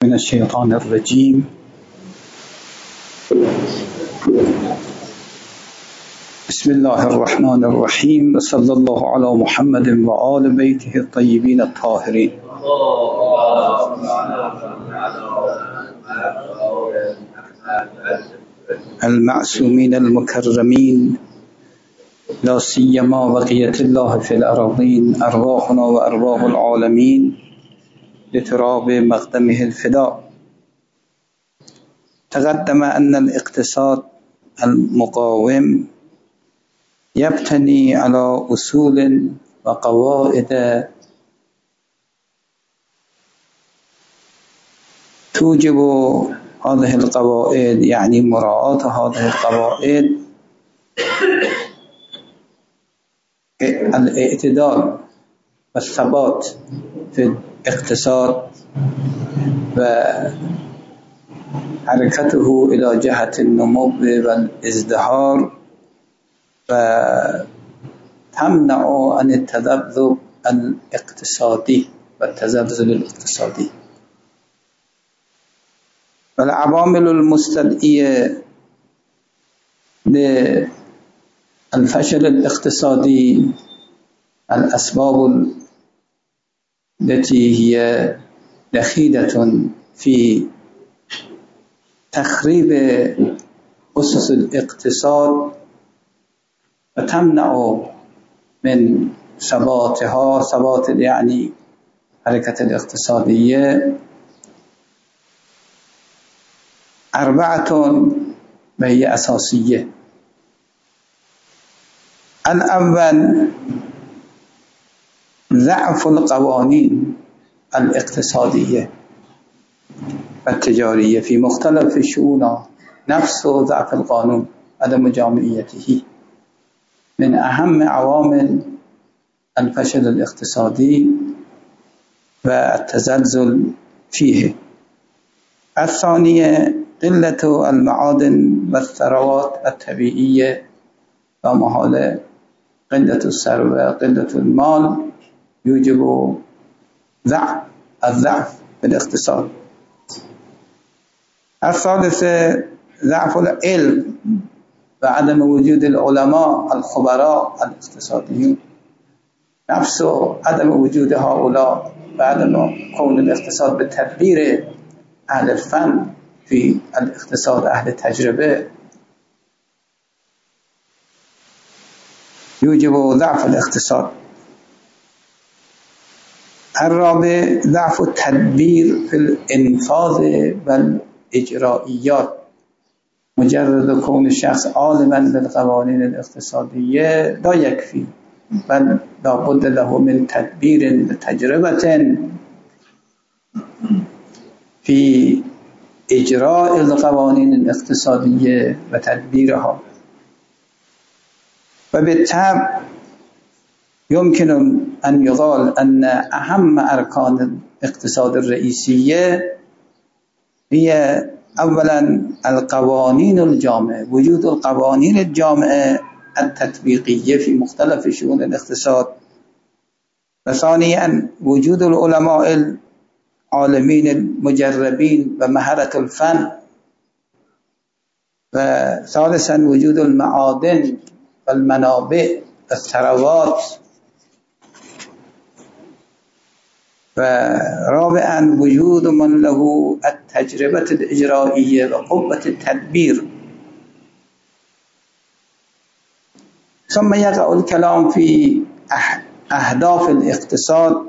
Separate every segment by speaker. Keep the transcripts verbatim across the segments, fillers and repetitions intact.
Speaker 1: من الشيطان الرجيم. بسم الله الرحمن الرحيم، وصلى الله على محمد وآل بيته الطيبين الطاهرين المعصومين المكرمين، لا سيما بقية الله في الأرضين، أرواحنا وأرواح العالمين لتراب مقدمه الفداء. تقدم أن الاقتصاد المقاوم يبتني على أصول وقواعد توجب هذه القواعد، يعني مراعاة هذه القواعد، الاعتدال والثبات في الاقتصاد وحركته إلى جهة النمو والازدهار، وتمنع عن التذبذب الاقتصادي والتزلزل الاقتصادي. والعوامل المستدعية للفشل الاقتصادي، الأسباب التي هي دخيلة في تخريب أسس الاقتصاد وتمنع من ثباتها، ثبات يعني حركة الاقتصادية، أربعة وهي أساسية. الأول ضعف القوانين الاقتصادية والتجارية في مختلف شؤونها. نفس ضعف القانون عدم جامعيته من أهم عوامل الفشل الاقتصادي والتزلزل فيه. الثانية قلة المعادن والثروات الطبيعية، ومحال قلة الثروة قلة المال يوجب ضعف الضعف في الاقتصاد. الثالثة ضعف العلم وعدم وجود العلماء الخبراء الاقتصاديين، نفس عدم وجود هؤلاء وعدم كون الاقتصاد بالتدبير أهل الفن في الاقتصاد، أهل التجربة، يوجب ضعف الاقتصاد. الرابع ضعف التدبير في الإنفاذ والإجرائيات. مجرد كون الشخص عالما بالقوانين الاقتصادية لا يكفي، بل لا بد له من تدبير وتجربة في إجراء القوانين الاقتصادية وتدبيرها. وبالتالي يمكن أن يقال أن أهم أركان الاقتصاد الرئيسية هي أولا القوانين الجامعة، وجود القوانين الجامعة التطبيقية في مختلف شؤون الاقتصاد، وثانيا وجود العلماء العالمين المجربين ومهارة الفن، وثالثا وجود المعادن والمنابع والثروات، ورابعا وجود من له التجربة الإجرائية وقوة التدبير. ثم يقع الكلام في أهداف الاقتصاد.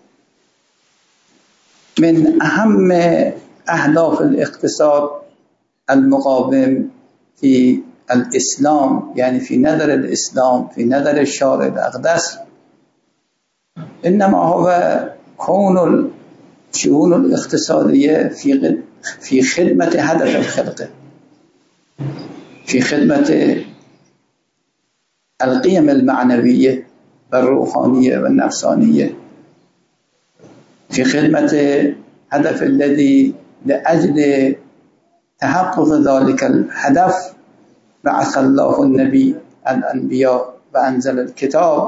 Speaker 1: من أهم أهداف الاقتصاد المقاوم في الإسلام، يعني في نظر الإسلام، في نظر الشارع الأقدس، إنما هو كون الشؤون الاقتصادية في في خدمة هدف الخلق، في خدمة القيم المعنوية والروحانية والنفسانية، في خدمة هدف الذي لأجل تحقق ذلك الهدف بعث الله النبي الأنبياء وأنزل الكتاب،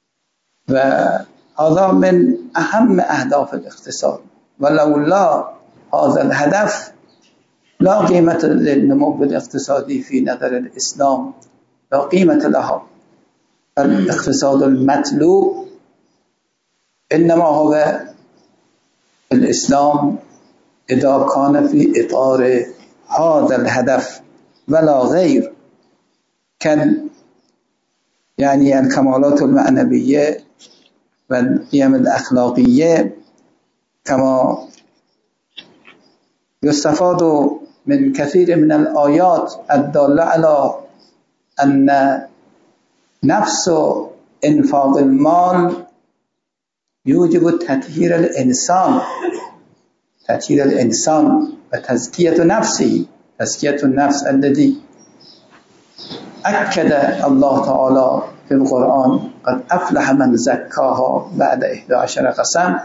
Speaker 1: وهذا من أهم أهداف الاقتصاد. ولولا هذا الهدف لا قيمة للنمو الاقتصادي في نظر الإسلام، لا قيمة لها. الاقتصاد المطلوب إنما هو الإسلام إذا كان في إطار هذا الهدف ولا غير، كان يعني الكمالات المعنوية والقيم الأخلاقية كما يستفاد من كثير من الآيات الدالة على أن نفس انفاق المال يوجب تطهير الإنسان تطهير الإنسان وتزكية نفسه، تزكية النفس الذي أكد الله تعالى في القرآن قد أفلح من زكاها بعد إحدى عشر قسم.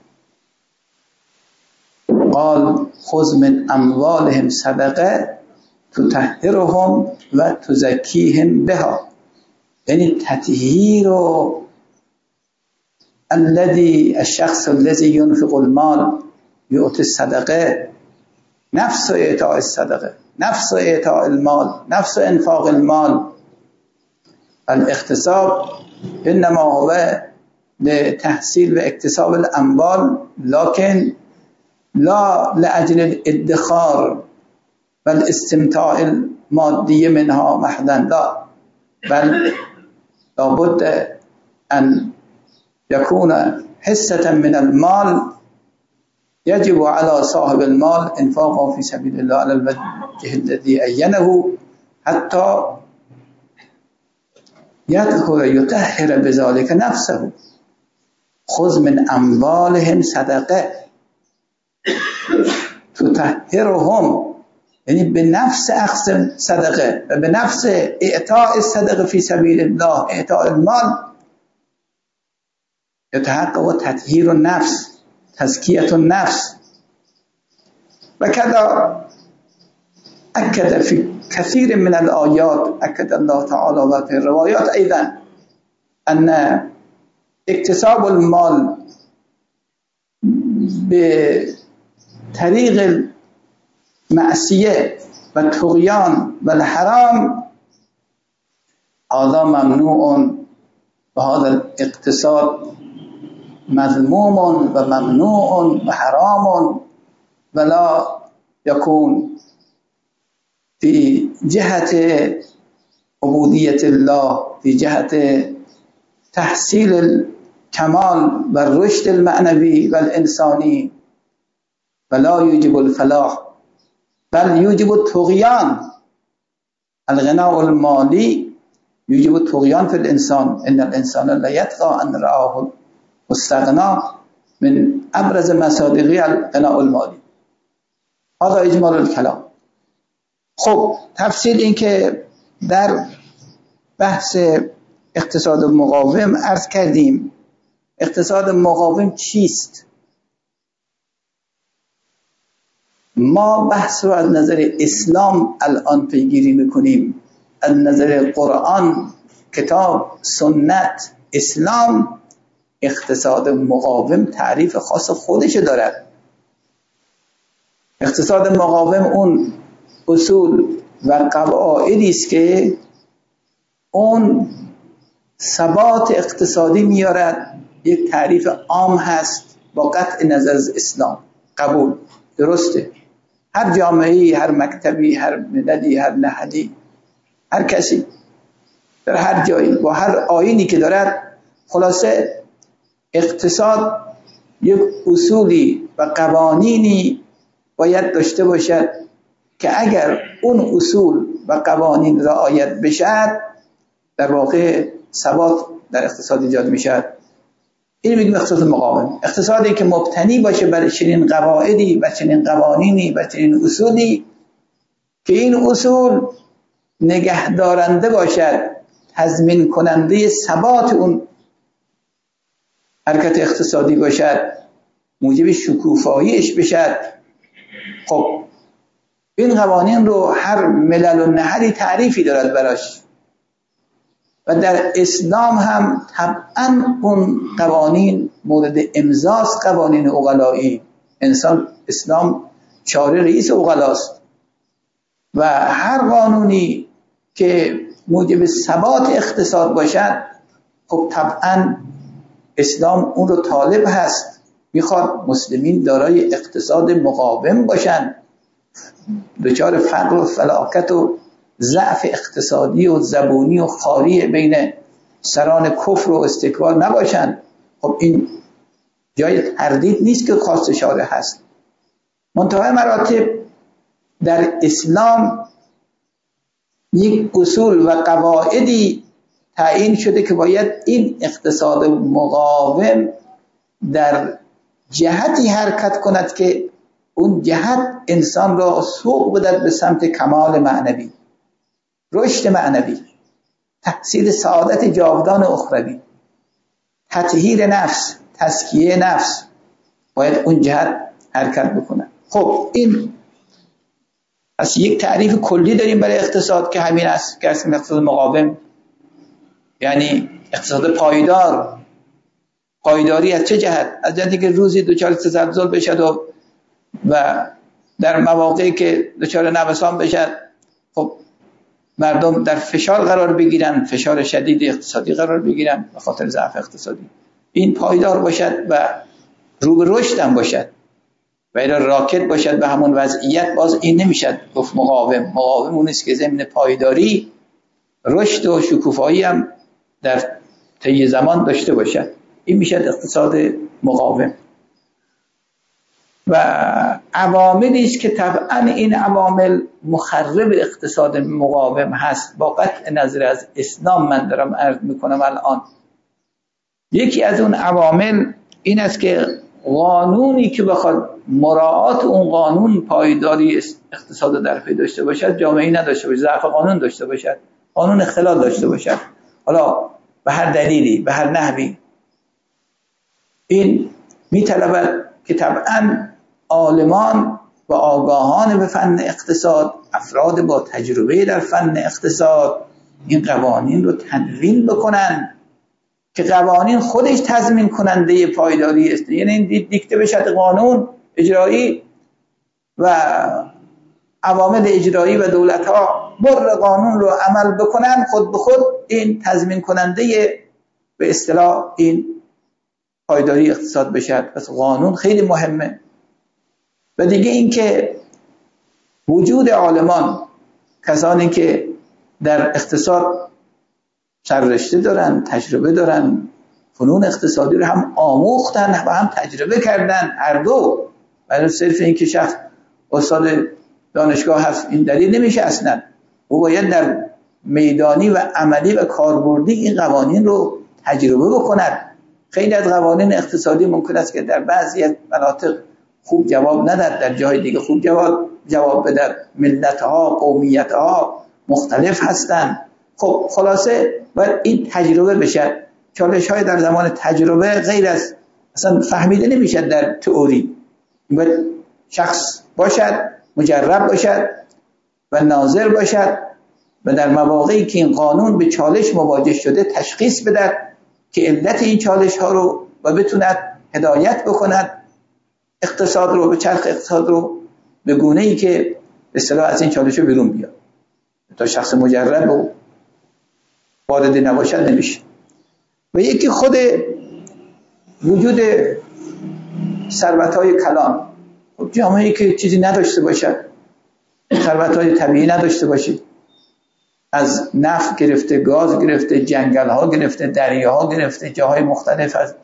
Speaker 1: قال خذ من أموالهم صدقة تطهرهم وتزكيهم بها، يعني تطهير الذي الشخص الذي ينفق المال يؤتي الصدقة، نفس إعطاء الصدقة، نفس إعطاء المال، نفس إنفاق المال. الاقتصاد إنما هو لتحصيل واكتساب الأموال، لكن لا لأجل الادخار والاستمتاع المادي منها محضاً، لا، بل لابد أن يكون حصة من المال يجب على صاحب المال إنفاقه في سبيل الله على الوجه الذي عينه حتى يدخل يطهر بذلك نفسه. خذ من أموالهم صدقة تطهرهم، يعني بنفس أخذ صدقة وبنفس إعطاء الصدقة في سبيل الله، إعطاء المال، يتحقق تطهير النفس، تزكية النفس. وكذا أكد في كثير من الآيات، أكد الله تعالى وفي الروايات أيضا أن اكتساب المال بطريق المعصية والطغيان والحرام هذا ممنوع، وهذا الاقتصاد مذموم وممنوع وحرام، ولا يكون في جهة عبودية الله، في جهة تحصيل الكمال والرشد المعنوي والإنساني، ولا يوجب الفلاح بل يوجب الطغيان. الغناء المالي يوجب الطغيان في الإنسان، إن الإنسان لا يطغى أن رآه واستغنى، من أبرز مصادر الغناء المالي. هذا إجمال الكلام. خب تفصیل این که در بحث اقتصاد مقاوم عرض کردیم. اقتصاد مقاوم چیست؟ ما بحث رو از نظر اسلام الان پیگیری میکنیم، از نظر قرآن، کتاب، سنت، اسلام. اقتصاد مقاوم تعریف خاص خودش دارد. اقتصاد مقاوم اون اصول و قواعدی است که اون ثبات اقتصادی میارد. یک تعریف عام هست با قطع نظر از اسلام، قبول، درسته. هر جامعه‌ای، هر مکتبی، هر مللی، هر نهادی، هر کسی در هر جایی با هر آیینی که دارد، خلاصه اقتصاد یک اصولی و قوانینی باید داشته باشد که اگر اون اصول و قوانین رعایت بشد، در واقع ثبات در اقتصاد ایجاد میشد. این میگیم اقتصاد مقاوم. اقتصادی که مبتنی باشه بر چنین قواعدی و چنین قوانینی و چنین اصولی که این اصول نگهدارنده باشد، تضمین کننده ثبات اون حرکت اقتصادی باشد، موجب شکوفاییش بشد. خب این قوانین رو هر ملل و نهری تعریفی دارد براش، و در اسلام هم طبعا اون قوانین مورد امضاست. قوانین عقلایی انسان، اسلام شارع رئیس اوغلاست و هر قانونی که موجب ثبات اقتصاد باشد خب طبعا اسلام اون رو طالب هست، میخواد مسلمین دارای اقتصاد مقاوم باشن، دچار فقر و فلاکت و ضعف اقتصادی و زبونی و خاری بین سران کفر و استکبار نباشن. خب این جای تردید نیست که خواست شارع هست. منتهای مراتب در اسلام یک اصول و قواعدی تعیین شده که باید این اقتصاد مقاوم در جهتی حرکت کند که اون جهت انسان را سوق بدهد به سمت کمال معنوی، رشد معنوی، تحصیل سعادت جاودان اخروی، تطهیر نفس، تزکیه نفس، باید اون جهت حرکت بکنه. خب این از یک تعریف کلی داریم برای اقتصاد که همین است که اسم اقتصاد مقاوم یعنی اقتصاد پایدار. پایداری از چه جهت؟ از جهتی که روزی دچار تزلزل بشد و و در مواقعی که دچار نوسان بشد خب مردم در فشار قرار بگیرن، فشار شدید اقتصادی قرار بگیرن به خاطر ضعف اقتصادی. این پایدار باشد و رو به رشد هم باشد و اگر راکت باشد به همون وضعیت، باز این نمیشد گفت مقاوم. مقاوم اون است که ضمن پایداری رشد و شکوفایی هم در طی زمان داشته باشد. این میشد اقتصاد مقاوم. و عواملی است که طبعا این عوامل مخرب اقتصاد مقاوم هست. با قطع نظر از اسلام من دارم عرض میکنم الان. یکی از اون عوامل این است که قانونی که بخواد مراعات اون قانون پایداری اقتصاد در پی داشته باشد، جامعه‌ای نداشته باشد، ضعف قانون داشته باشد، قانون اختلال داشته باشد، حالا به هر دلیلی، به هر نحوی. این میطلبد که طبعا عالمان و آگاهان به فن اقتصاد، افراد با تجربه در فن اقتصاد این قوانین رو تدوین بکنن که قوانین خودش تضمین کننده پایداری است. یعنی این دیکته بشد قانون اجرایی و عوامل اجرایی و دولت ها بر قانون رو عمل بکنن، خود به خود این تضمین کننده به اصطلاح این پایداری اقتصاد بشد. پس قانون خیلی مهمه. و دیگه این که وجود عالمان، کسانی که در اقتصاد سررشته دارن، تجربه دارن، فنون اقتصادی رو هم آموختن و هم تجربه کردن، هر دو. برای صرف این که شخص استاد دانشگاه هست این دلیل نمیشه اصلا. او باید در میدانی و عملی و کاربردی این قوانین رو تجربه بکند. خیلی از قوانین اقتصادی ممکن است که در بعضی از مناطق خوب جواب ندهد، در جای دیگه خوب جواب جواب بدهد. ملت‌ها، قومیت‌ها مختلف هستند. خب خلاصه باید این تجربه بشه. چالش‌های در زمان تجربه غیر از اصلا فهمیده نمیشه در تئوری. باید شخص باشد، مجرب باشد و ناظر باشد و در مواقعی که این قانون به چالش مواجه شده تشخیص بده که علت این چالش ها رو و بتوند هدایت بکند اقتصاد رو، به چرخ اقتصاد رو به گونه‌ای که به اصطلاح از این چالش رو بیرون بیاد. تا شخص مجرب و وارد نباشد نمیشه. و یکی خود وجود ثروت‌های کلان. خب جامعه‌ای که چیزی نداشته باشد، ثروت‌های طبیعی نداشته باشه، از نفت گرفته، گاز گرفته، جنگل‌ها گرفته، دریاها گرفته، جاهای مختلف از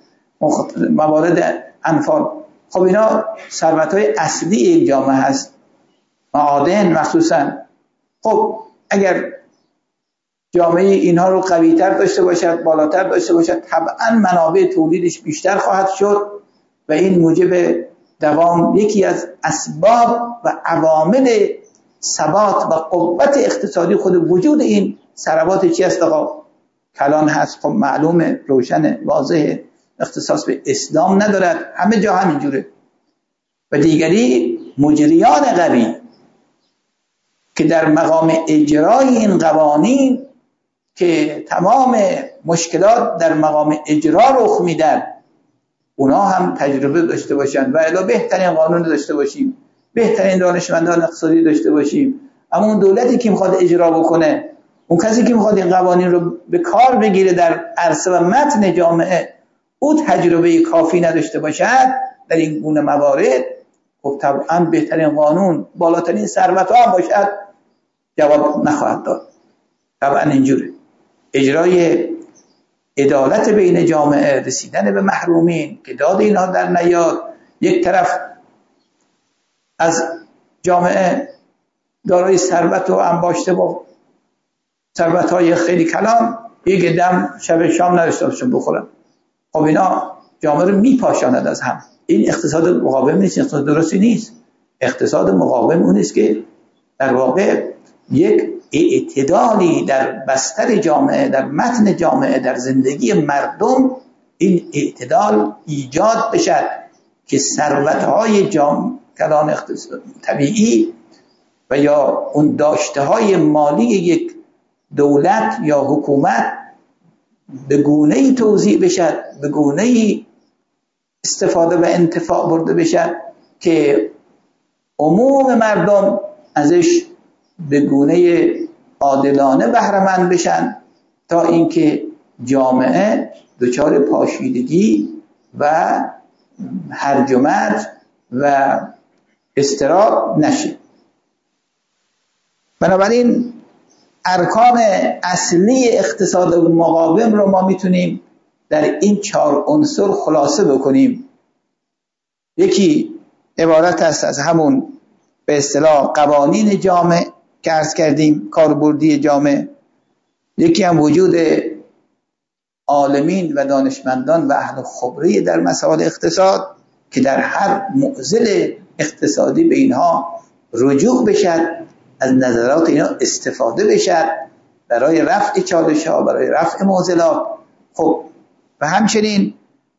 Speaker 1: موارد انفال، خب اینا ثروت‌های اصلی این جامعه هست. معادن مخصوصا. خب اگر جامعه اینها رو قوی‌تر داشته باشد، بالاتر داشته باشد، طبعا منابع تولیدش بیشتر خواهد شد و این موجب دوام یکی از اسباب و عوامل ثبات و قوت اقتصادی خود وجود این ثروات چی است؟ آقا کلان هست. خب معلومه، روشن، واضحه، اختصاص به اسلام ندارد، همه جا همینجوره. و دیگری مجریان قوی که در مقام اجرای این قوانین که تمام مشکلات در مقام اجرا رخ میدن، اونا هم تجربه داشته باشن و الا بهترین قانون داشته باشیم بهترین دانشمندان اقتصادی داشته باشیم، اما اون دولتی که میخواد اجرا بکنه، اون کسی که میخواد این قوانین رو به کار بگیره در عرصه و متن جامعه، او تجربه کافی نداشته باشد در این گونه موارد، خب طبعا بهترین قانون، بالاترین ثروت ها باشد، جواب نخواهد داد. طبعا اینجوره. اجرای عدالت بین جامعه، رسیدن به محرومین که داد اینها در نیاد، یک طرف از جامعه دارای ثروت و انباشته با ثروت‌های خیلی کلان، یک دم شب شام نداشته باشن بخورن، خب اینا جامعه رو میپاشاند از هم. این اقتصاد مقاوم نیست، اقتصاد درستی نیست. اقتصاد مقاوم اون است که در واقع یک اعتدالی در بستر جامعه، در متن جامعه، در زندگی مردم این اعتدال ایجاد بشد که ثروت‌های جامعه کلان اقتصاد طبیعی و یا اون داشته‌های مالی یک دولت یا حکومت به گونه‌ای توزیع بشد، به گونه‌ای استفاده و انتفاع برده بشد که عموم مردم ازش به گونه عادلانه بهره‌مند بشن، تا اینکه جامعه دچار پاشیدگی و هرج و مرج و اضطراب نشه. بنابراین ارکان اصلی اقتصاد مقاوم رو ما میتونیم در این چهار عنصر خلاصه بکنیم. یکی عبارت است از همون به اصطلاح قوانین جامع که عرض کردیم، کاربردی جامع. یکی هم وجود عالمین و دانشمندان و اهل خبره در مسائل اقتصاد که در هر معضل اقتصادی به اینها رجوع بشد، از نظرات اینا استفاده بشد برای رفع چالش ها، برای رفع معضلات. خب و همچنین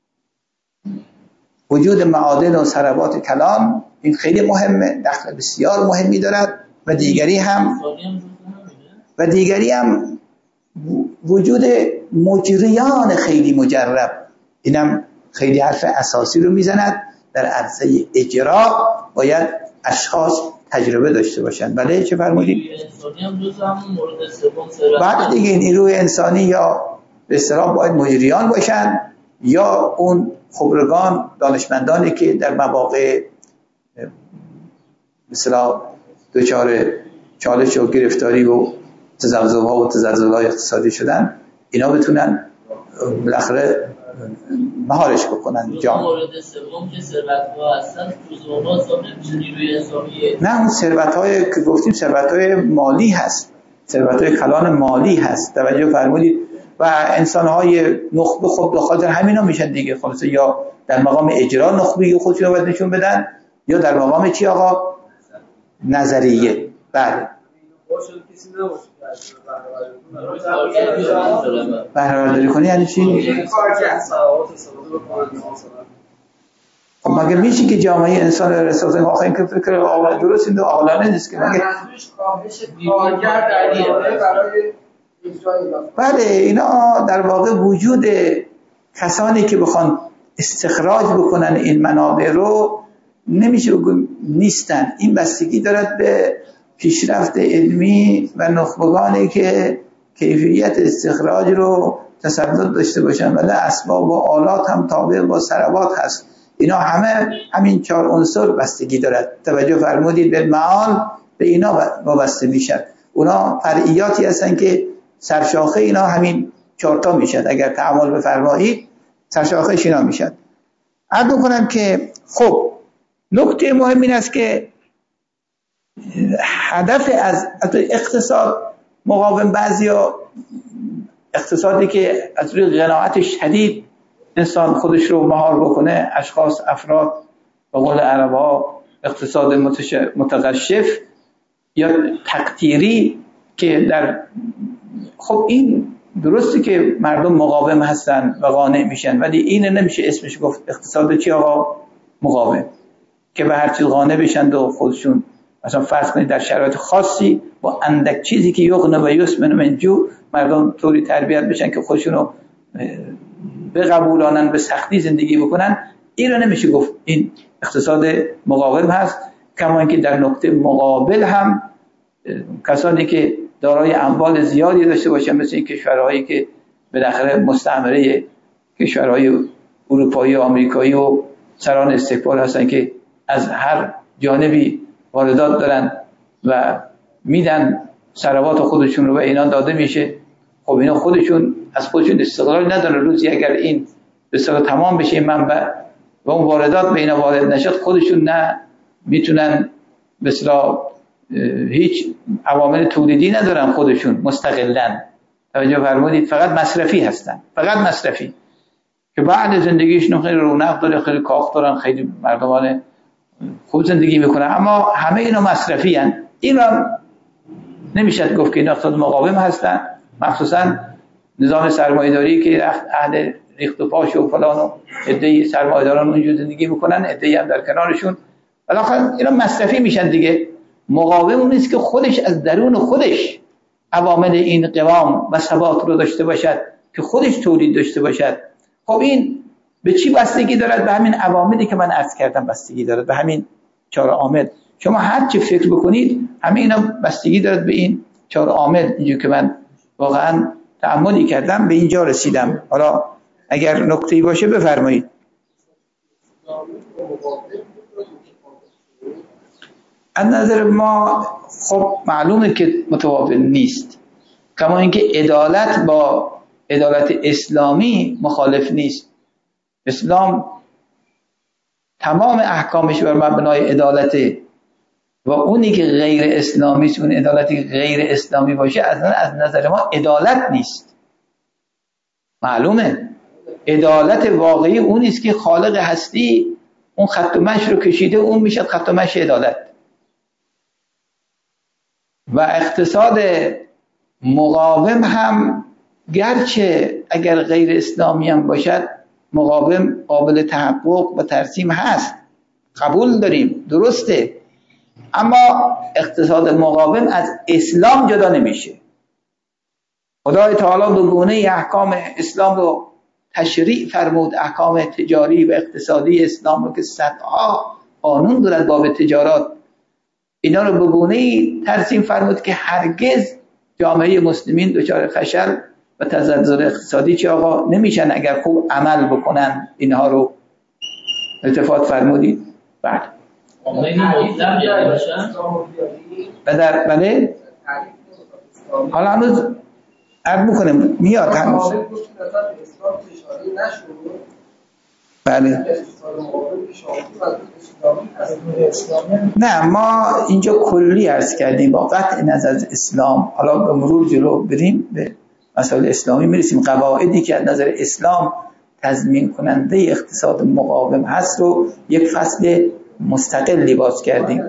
Speaker 1: وجود معادن و ثروات کلان، این خیلی مهمه، دخل بسیار مهمی دارد. و دیگری هم و دیگری هم وجود مجریان خیلی مجرب، اینم خیلی حرف اساسی رو میزند. در عرصه اجرا باید اشخاص تجربه داشته باشند. بله چه فرمودید؟ بعد دیگه این نیروی انسانی یا به اصطلاح باید مجریان باشند یا اون خبرگان، دانشمندانی که در مواقع مثلا دچار چالش و گرفتاری و تزلزل‌ها و تزلزل‌های اقتصادی شدن، اینا بتونن بالاخره مهارش بکنن جامعه.
Speaker 2: مورد سوم که ثروت‌ها هستن، جزء حساب نمیشه نیروی انسانی.
Speaker 1: نه، اون ثروت‌های که گفتیم ثروت‌های مالی هست، ثروت‌های کلان مالی هست. توجه فرمودید. و انسان‌های نخبه خود داخل همینا میشن دیگه، خلاص یا در مقام اجرا نخبگی خودشون رو باید نشون بدن، یا در مقام چی آقا؟ نظریه. بله. بهره‌برداری کنی یعنی چی؟ خب مگه میشه که جامعه انسان رو رسازه؟ آخه این که فکر آقا درست این دو عقلانه نیست که مگه بله اینا در واقع وجود کسانی که بخوان استخراج بکنن این منابع رو نمیشه بگم نیستن. این بستگی دارد به پیشرفت علمی و نخبگانی که کیفیت استخراج رو تسلط داشته باشن، ولی اسباب و آلات هم تابع با ثروات هست. اینا همه همین چهار عنصر بستگی دارد. توجه فرمودید به معال به اینا وابسته میشد. اونا فرعیاتی هستن که سرشاخه اینا همین چهار تا میشد. اگر تعامل بفرمایید سرشاخهش اینا میشد. عرض کنم که خب نکته مهم این است که هدف از اقتصاد مقاوم، بعضیا اقتصادی که از روی قناعت شدید انسان خودش رو مهار بکنه، اشخاص افراد به قول عربا اقتصاد متقشف یا تقدیری که در خب این درسته که مردم مقاوم هستن و قانع میشن، ولی این نمیشه اسمش گفت اقتصاد چی آقا؟ مقاوم، که به هر چیز قانع بشن و خودشون مثلا فرض کنید در شرایط خاصی با اندک چیزی که یغنه و یسمن من جو مردم طوری تربیت بشن که خودشون رو بقبولانن، به سختی زندگی بکنن. این رو نمیشه گفت این اقتصاد مقاوم هست کما اینکه در نقطه مقابل هم کسانی که دارای اموال زیادی داشته باشن، مثل این کشورهایی که بالاخره مستعمره کشورهای اروپایی و آمریکایی و سران استکبار هستن که از هر جانبی واردات دارن و میدن ثروات خودشون رو به اینا داده میشه. خب اینا خودشون از خودشون استقلال ندارن. روزی اگر این به اصطلاح تمام بشه این منبع و اون واردات به اینا وارد نشد، خودشون نه میتونن به اصطلاح هیچ عوامل تولیدی ندارن، خودشون مستقلن. توجه فرمودید؟ فقط مصرفی هستن، فقط مصرفی که بعد زندگیشون خیلی رونق داره، خیلی کاخ دارن، خیلی مردمان خوب زندگی میکنن، اما همه اینا مصرفی هن. این را نمیشد گفت که این اقتصاد مقاوم هستن. مخصوصا نظام سرمایه‌داری که اهل ریخت و پاش و فلان و عده‌ای سرمایه‌داران اونجا زندگی میکنن، عده‌ای هم در کنارشون، بالاخره اینا مصرفی میشن دیگه. مقاوم اون است که خودش از درون خودش عوامل این قوام و ثبات رو داشته باشد، که خودش تولید داشته باشد. خب این به چی بستگی دارد؟ به همین عواملی که من عرض کردم بستگی دارد، به همین چهار عامل. شما هر چی فکر بکنید همه اینا بستگی دارد به این چهار عامل. اینجور که من واقعا تأملی کردم به اینجا رسیدم. حالا اگر نکته‌ای باشه بفرمایید. از نظر ما خب معلومه که متوافق نیست، کما اینکه عدالت با عدالت اسلامی مخالف نیست. اسلام تمام احکامش بر مبنای عدالته و اونی که غیر اسلامی است، اون عدالتی غیر اسلامی باشه از از نظر ما عدالت نیست. معلومه عدالت واقعی اون است که خالق هستی اون خط و مشی رو کشیده، اون میشه خط و مشی عدالت. و اقتصاد مقاوم هم گرچه اگر غیر اسلامی هم باشد، مقاوم قابل تحقق و ترسیم هست، قبول داریم، درسته، اما اقتصاد مقاوم از اسلام جدا نمیشه. خدای تعالی به گونه احکام اسلام رو تشریع فرمود، احکام تجاری و اقتصادی اسلام رو که صدها قانون دارد باب تجارات، اینا رو به گونه‌ای ترسیم فرمود که هرگز جامعه مسلمین دچار فشل و تزلزل اقتصادی چه آقا نمیشن اگر خوب عمل بکنن. اینها رو التفات فرمودید. بعد بدر بله حالا هنوز عرض میکنم میاد هنوز. بله نه ما اینجا کلی عرض کردیم با قطع نظر اسلام. حالا به مرور جلو بریم به مسائل اسلامی میرسیم. قواعدی که از نظر اسلام تضمین کننده اقتصاد مقاوم هست رو یک فصل مستقلی باز کردیم.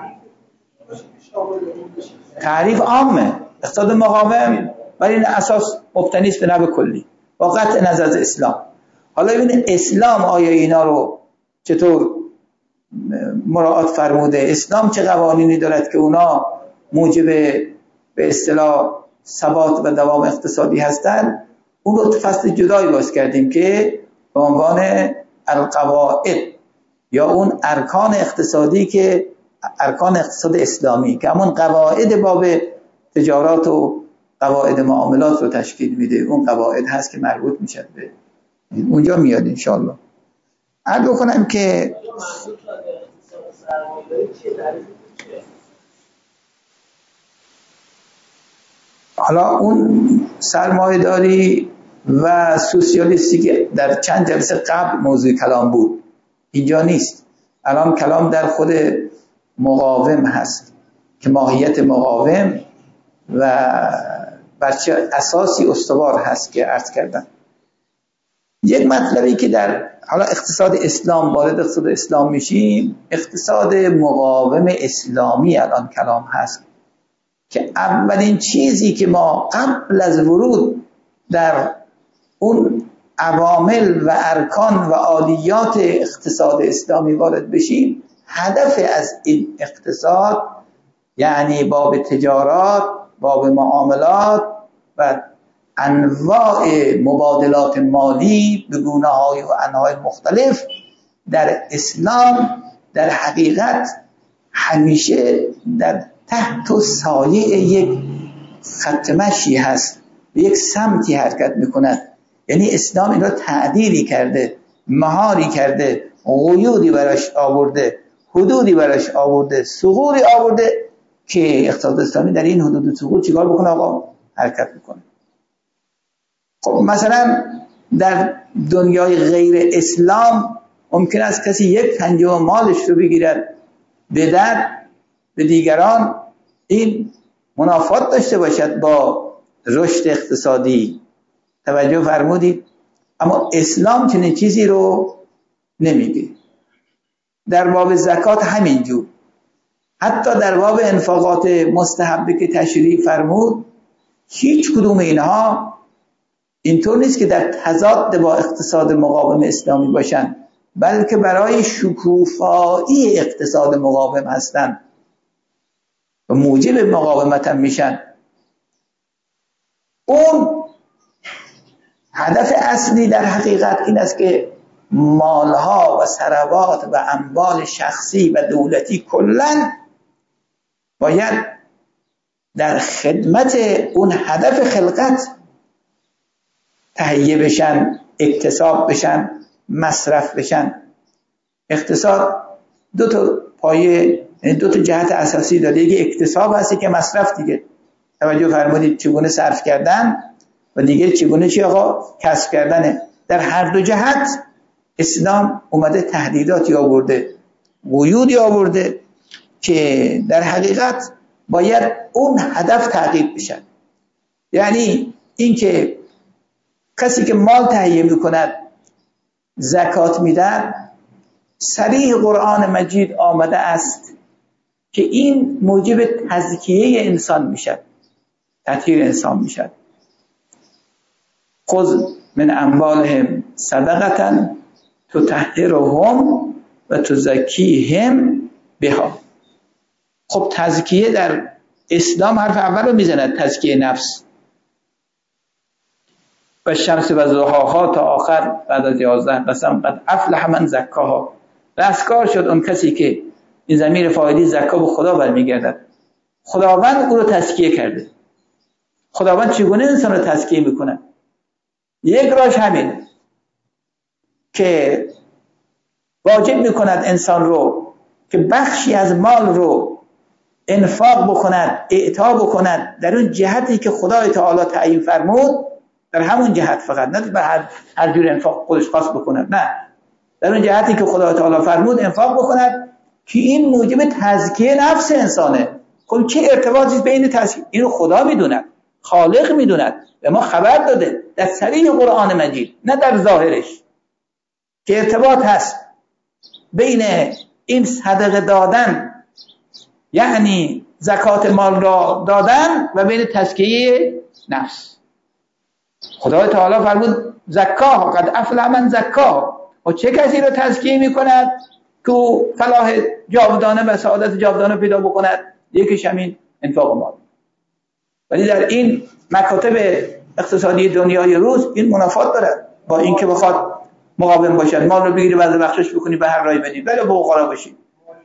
Speaker 1: تعریف عامه اقتصاد مقاوم ولی این اساس مبتنی است به نحو کلی با قطع نظر اسلام. حالا ببینید اسلام آیا اینا رو چطور مراعات فرموده؟ اسلام چه قوانینی دارد که اونا موجب به اصطلاح ثبات و دوام اقتصادی هستند؟ اون رو فصل جدایی باز کردیم که به عنوان القواعد یا اون ارکان اقتصادی که ارکان اقتصاد اسلامی که همون قواعد باب تجارات و قواعد معاملات رو تشکیل میده. اون قواعد هست که مربوط میشه به اونجا میاد انشاءالله. عرض بکنم که حالا اون سرمایه‌داری و سوسیالیستی که در چند جلسه قبل موضوع کلام بود اینجا نیست. الان کلام در خود مقاوم هست که ماهیت مقاوم و بر چه اساسی استوار هست که عرض کردم. یک مطلبی که در حالا اقتصاد اسلام وارد اقتصاد اسلام میشیم، اقتصاد مقاوم اسلامی الان کلام هست که اولین چیزی که ما قبل از ورود در اون عوامل و ارکان و عالیات اقتصاد اسلامی وارد بشیم، هدف از این اقتصاد یعنی باب تجارات، باب معاملات و انواع مبادلات مالی به گونه‌های و انواع مختلف در اسلام در حقیقت همیشه در تحت و سایه یک خط مشی هست، به یک سمتی حرکت میکند. یعنی اسلام این را تعدیلی کرده، مهاری کرده، قیودی براش آورده، حدودی براش آورده، ثغوری آورده که اقتصاد اسلامی در این حدود و ثغور چیکار بکنه؟ آقا حرکت میکنه. خب مثلا در دنیای غیر اسلام ممکن است کسی یک پنجم مالش رو بگیرد بدهد به دیگران، این منافات داشته باشد با رشد اقتصادی. توجه فرمودید؟ اما اسلام چنین چیزی رو نمیگه. در باب زکات همینجور، حتی در باب انفاقات مستحبه که تشریح فرمود، هیچ کدوم اینها اینطور نیست که در تضاد با اقتصاد مقاوم اسلامی باشن، بلکه برای شکوفایی اقتصاد مقاوم هستند و موجب مقاومت هم میشن. اون هدف اصلی در حقیقت این است که مالها و ثروات و اموال شخصی و دولتی کلاً باید در خدمت اون هدف خلقت تهیه بشن، اکتساب بشن، مصرف بشن. اقتصاد دو تا پایه، دو تا جهت اساسی داره، یکی اکتساب هستی که مصرف دیگه. توجه فرمودید؟ چگونه صرف کردن و دیگه چگونه چی آقا کسب کردنه. در هر دو جهت اسلام اومده تهدیداتی آورده، قیودی آورده که در حقیقت باید اون هدف تحقیق بشن. یعنی این که کسی که مال تهیه میکند زکات میده، صریح قرآن مجید آمده است که این موجب تزکیه انسان میشد، تطهیر انسان میشد. خذ من اموالهم صدقة تطهرهم و تزکیهم بها. خب تزکیه در اسلام حرف اول رو میزند، تزکیه نفس. و شمس و ضحاها تا آخر بعد از یازده قسم قد افلح من زکاها. رستگار شد اون کسی که، این ضمیر فاعلی زکا به خدا برمیگردد، خداوند او رو تزکیه کرده. خداوند چگونه انسان رو تزکیه میکنه؟ یک راهش همینه که واجب میکند انسان رو که بخشی از مال رو انفاق بکند، اعطا بکند در اون جهتی که خدای تعالی تعیین فرمود، در همون جهت فقط، نه به هر هر جور انفاق خودش خاص بکند، نه، در اون جهتی که خدای تعالی فرمود انفاق بکند که این موجب تزکیه نفس انسانه. خب چه ارتباطی بین تزکیه؟ اینو خدا میدوند، خالق میدوند، به ما خبر داده در صریح قرآن مجید، نه در ظاهرش، که ارتباط هست بین این صدقه دادن، یعنی زکات مال را دادن، و بین تزکیه نفس. خدای تعالی فرمود زکاها قد افلح من زکاها. و چه کسی رو تزکیه میکند که فلاح جاودانه و سعادت جاودانه پیدا بکند؟ یکیش همین انفاق مال. ولی در این مکاتب اقتصادی دنیای روز این منافات دارد با این که بخواد مقاوم باشد، مال رو بگیری بعد بخشش بکنی به هر رای بدی، ولی به فقرا باشی.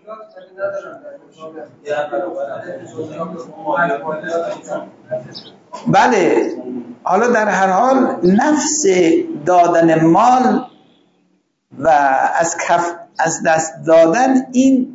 Speaker 1: بله، حالا در هر حال نفس دادن مال و از کف از دست دادن، این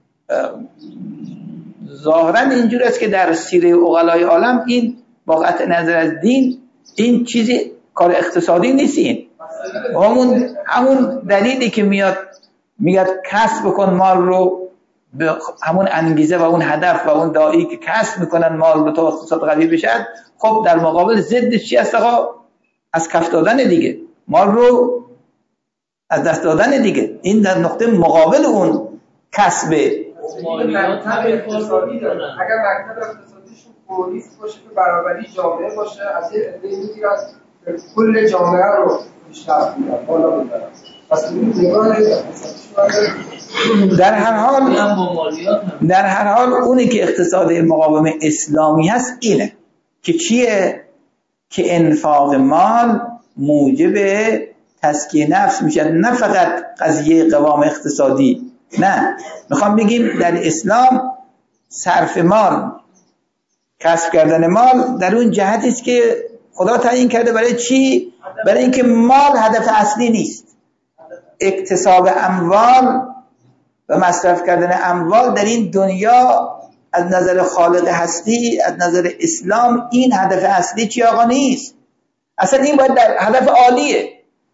Speaker 1: ظاهرا اینجور است که در سیره عقلای عالم این واقعیت نظر از دین این چیزی کار اقتصادی نیست. این همون همون دلیلی که میاد میگه کسب بکن مال رو، به همون انگیزه و اون هدف و اون داعی که کسب میکنن مال رو تا اقتصاد قوی بشد. خب در مقابل ضدش چی است آقا؟ از کف دادن دیگه، مال رو از دست دادن دیگه. این در نقطه مقابل اون کسبه.
Speaker 2: مالیات هم اقتصادی دارن.
Speaker 3: اگر مکتب اقتصادیشون پولیس باشه که برابری جامعه باشه، از یه عده میگیرن کل جامعه رو بیشتر میدن، بالا میبرن. پس
Speaker 1: در هر حال در هر حال اونی که اقتصاد مقاوم اسلامی هست اینه که چیه؟ که انفاق مال موجب تزکیه نفس میشه. نه فقط قضیه قوام اقتصادی، نه، میخوام بگیم در اسلام صرف مال، کسب کردن مال در اون جهتی است که خدا تعیین کرده. برای چی؟ برای اینکه مال هدف اصلی نیست. اکتساب اموال و مصرف کردن اموال در این دنیا از نظر خالق هستی، از نظر اسلام، این هدف اصلی چی آقا نیست. اصلا این باید در هدف عالیه،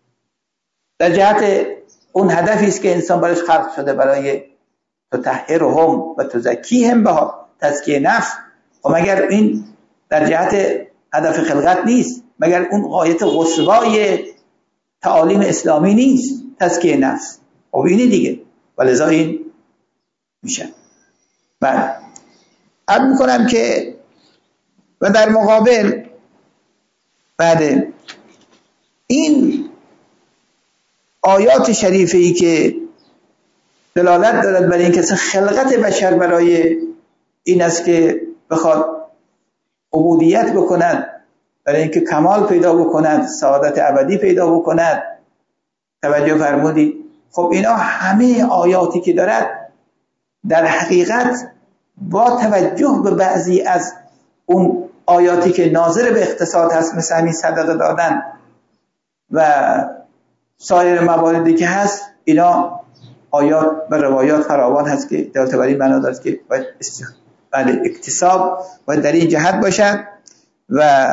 Speaker 1: در جهت اون هدفی است که انسان برایش خلق شده، برای تطهرهم و تزکیهم بها، تزکیه نفس. و مگر این در جهت هدف خلقت نیست؟ مگر اون غایت قصوای تعالیم اسلامی نیست تزکیه نفس؟ خب اینی دیگه، ولذا این میشه. بله، عرض میکنم که و در مقابل بعد این آیات شریفه ای که دلالت دارد برای اینکه خلقت بشر برای این است که بخواد عبودیت بکند، برای اینکه کمال پیدا بکند، سعادت ابدی پیدا بکند، توجه فرمودید؟ خب اینا همه آیاتی که دارد در حقیقت با توجه به بعضی از اون آیاتی که ناظر به اقتصاد هست، مثل همین صدقه دادن و سایر مواردی که هست، اینا آیات و روایات فراوان هست که دلالت بر این معنا دارد که باید بله اکتساب باید در این جهت باشد. و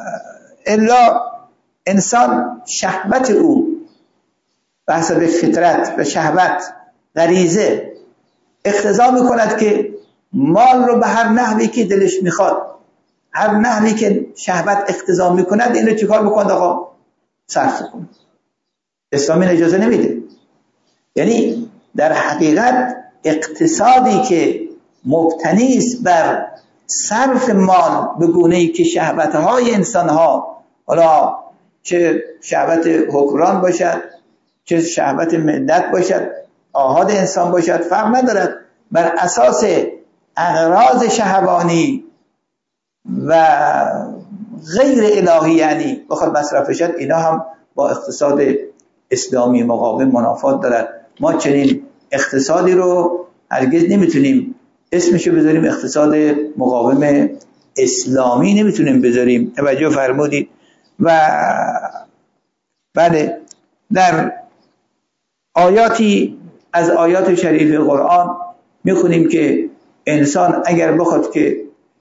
Speaker 1: الا انسان شهوت او به حسب فطرت و شهوت غریزه اقتضا میکند که مال رو به هر نحوی که دلش میخواد، هر نحوی که شهوت اقتضا میکند، اینو چیکار بکند آقا؟ صرف کن. اسلام این اجازه نمیده. یعنی در حقیقت اقتصادی که مبتنی است بر صرف مال به گونه‌ای که شهوت‌های انسان‌ها، حالا چه شهوت حکمران باشد، چه شهوت ملت باشد، آحاد انسان باشد، فرق ندارد، بر اساس اغراض شهوانی و غیر الهی یعنی بخواد مصرف شد، اینا هم با اقتصاد اسلامی مقاوم منافات دارد. ما چنین اقتصادی رو هرگز نمیتونیم اسمشو بذاریم اقتصاد مقاوم اسلامی، نمیتونیم بذاریم. توجه فرمودید؟ و بله، در آیاتی از آیات شریف قرآن میخونیم که انسان اگر بخواد که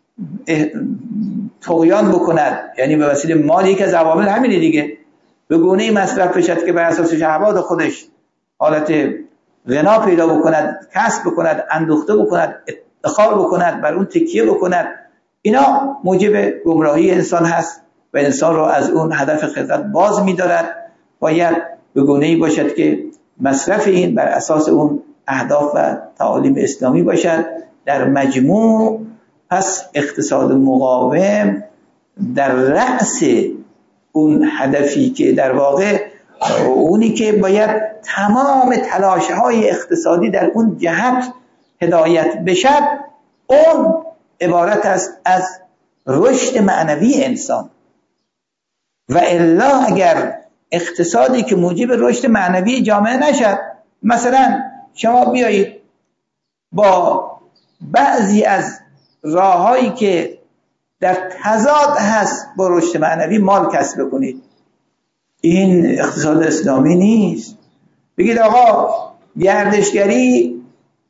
Speaker 1: طغیان بکند، یعنی به وسیله مال، یک از عوامل همینه دیگه، به گونه‌ای مصرف بشد که بر اساس شهوات خودش حالت غنا پیدا بکند، کسب بکند، اندوخته بکند، ادخار بکند، بر اون تکیه بکند، اینا موجب گمراهی انسان هست و انسان رو از اون هدف خلقت باز می‌دارد. باید به گونه‌ای باشد که مصرف این بر اساس اون اهداف و تعالیم اسلامی باشد. در مجموع پس اقتصاد مقاوم در رأس اون هدفی که در واقع اونی که باید تمام تلاش‌های اقتصادی در اون جهت هدایت بشد، اون عبارت است از رشد معنوی انسان. و الا اگر اقتصادی که موجب رشد معنوی جامعه نشد، مثلا شما بیایید با بعضی از راه‌هایی که در تضاد هست با رشد معنوی مال کسب کنید، این اقتصاد اسلامی نیست. بگید آقا گردشگری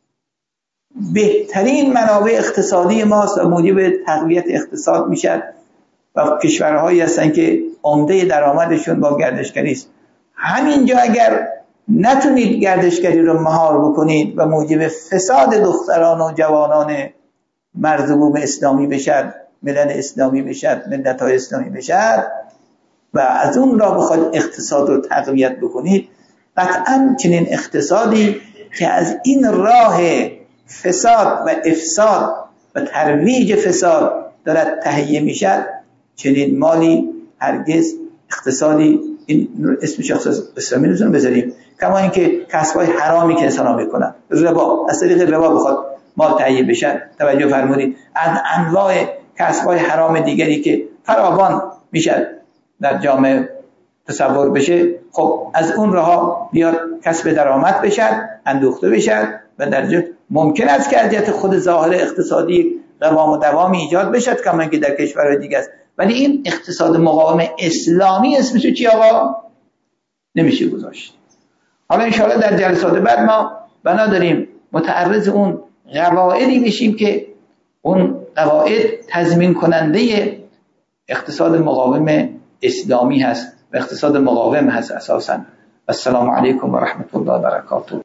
Speaker 1: بهترین منابع اقتصادی ماست و موجب تقویت اقتصاد میشد و کشورهایی هستن که عمده درآمدشون با گردشگری است. همینجا اگر نتونید گردشگری رو مهار بکنید و موجب فساد دختران و جوانان مرزبوم اسلامی بشد، ملل اسلامی بشد، ملت‌های اسلامی بشد و از اون را بخواد اقتصاد رو تقویت بکنید، قطعاً چنین اقتصادی که از این راه فساد و افساد و ترویج فساد دارد تهیه میشد، چنین مالی هرگز اقتصادی، این اسمش اقتصاد اسلامی نمیتونیم بذاریم. کما اینکه کسب‌های حرامی که انسان ها میکنن، ربا، از طریق ربا بخواد مال تهیه بشه، توجه فرمودید، از انواع کسب‌های حرام دیگری که فراوان میشه در جامعه تصور بشه، خب از اون راه بیاد کسب درآمد بشه، اندوخته بشه به درجه ممکن است که از جهت خود ظاهر اقتصادی قوام و دوام ایجاد بشد کما که در کشورهای دیگه است، ولی این اقتصاد مقاوم اسلامی اسمش چی آقا؟ نمیشه گذاشت. حالا انشاءالله در جلسات بعد ما بنا داریم متعرض اون قواعدی بشیم که اون قواعد تضمین کننده اقتصاد مقاوم اسلامی هست و اقتصاد مقاوم هست اساساً. السلام علیکم و رحمت الله و برکاته.